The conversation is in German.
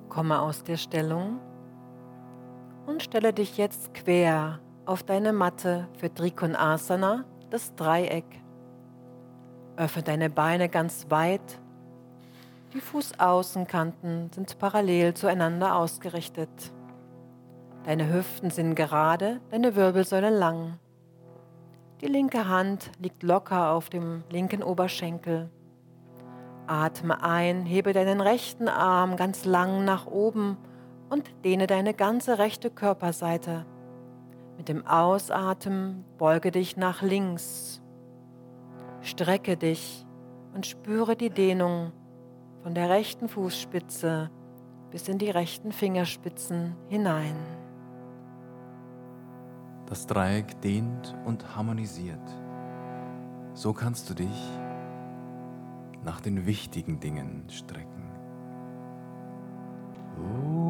Komme aus der Stellung und stelle dich jetzt quer auf deine Matte für Trikonasana, das Dreieck. Öffne deine Beine ganz weit. Die Fußaußenkanten sind parallel zueinander ausgerichtet. Deine Hüften sind gerade, deine Wirbelsäule lang. Die linke Hand liegt locker auf dem linken Oberschenkel. Atme ein, hebe deinen rechten Arm ganz lang nach oben und dehne deine ganze rechte Körperseite. Mit dem Ausatmen beuge dich nach links. Strecke dich und spüre die Dehnung von der rechten Fußspitze bis in die rechten Fingerspitzen hinein. Das Dreieck dehnt und harmonisiert. So kannst du dich nach den wichtigen Dingen strecken.